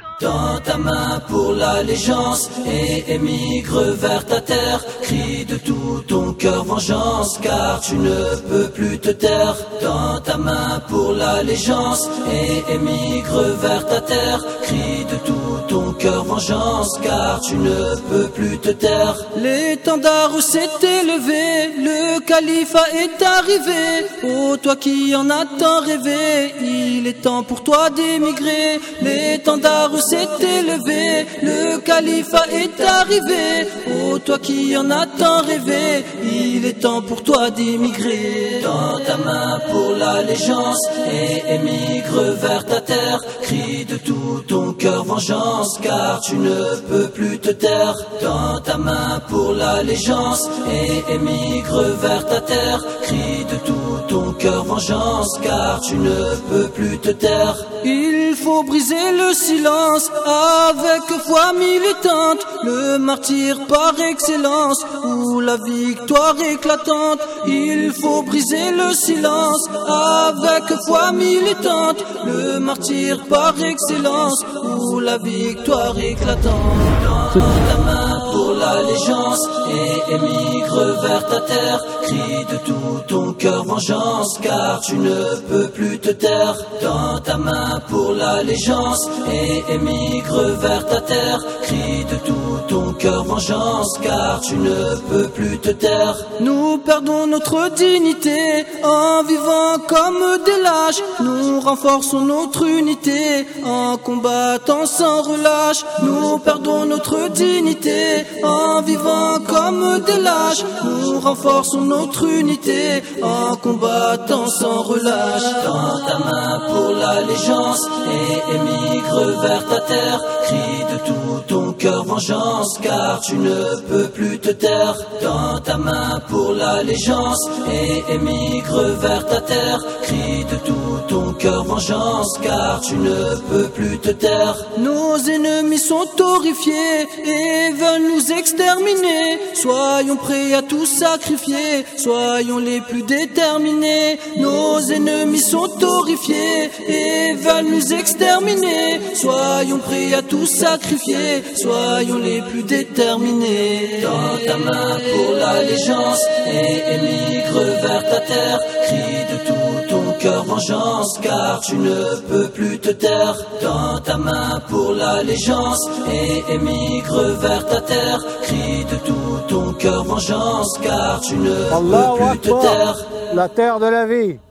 Tends ta main pour l'allégeance et émigre vers ta terre. Crie de tout ton cœur vengeance, car tu ne peux plus te taire. Tends ta main pour l'allégeance et émigre vers ta terre. Crie de tout ton cœur vengeance, car tu ne peux plus te taire. L'étendard s'est élevé, le califat est arrivé. Oh toi qui en as tant rêvé, il est temps pour toi d'émigrer. L'étendard s'est élevé, le califat est arrivé. Oh toi qui en as tant rêvé, il est temps pour toi d'émigrer. Tends ta main pour l'allégeance et émigre vers ta terre. Crie de tout ton cœur vengeance, car tu ne peux plus te taire. Tends ta main pour l'allégeance et émigre vers ta terre. Crie de tout ton cœur vengeance, car tu ne peux plus te taire. Il faut briser le silence avec foi militante, le martyr par excellence ou la victoire éclatante. Il faut briser le silence avec foi militante, le martyr par excellence ou la victoire éclatante. Tends ta main pour l'allégeance et émigre vers ta terre. Crie de tout ton cœur vengeance, car tu ne peux plus te taire. Tends ta main pour l'allégeance et émigre vers ta terre. Crie de tout ton cœur vengeance, car tu ne peux plus te taire. Nous perdons notre dignité en vivant comme des lâches. Nous renforçons notre unité en combattant sans relâche. Nous perdons notre dignité en vivant comme des lâches. Nous renforçons notre unité en combattant sans relâche. Tends ta main pour l'allégeance et émigre vers ta terre. Crie de tout ton cœur vengeance, car tu ne peux plus te taire. Tends ta main pour l'allégeance et émigre vers ta terre. Crie de tout ton cœur vengeance, car tu ne peux plus te taire. Nos ennemis sont horrifiés et veulent nous exterminer. Soyons prêts à tout sacrifier, soyons les plus déterminés. Nos ennemis sont horrifiés et veulent nous exterminer. Soyons prêts à tout sacrifier, soyons les plus déterminés. Tends ta main pour l'allégeance et émigre vers ta terre. Crie de tout ton cœur vengeance, car tu ne peux plus te taire. Tends ta main pour l'allégeance et émigre vers ta terre. Crie de tout ton cœur vengeance, car tu ne peux plus te taire. La terre de la vie.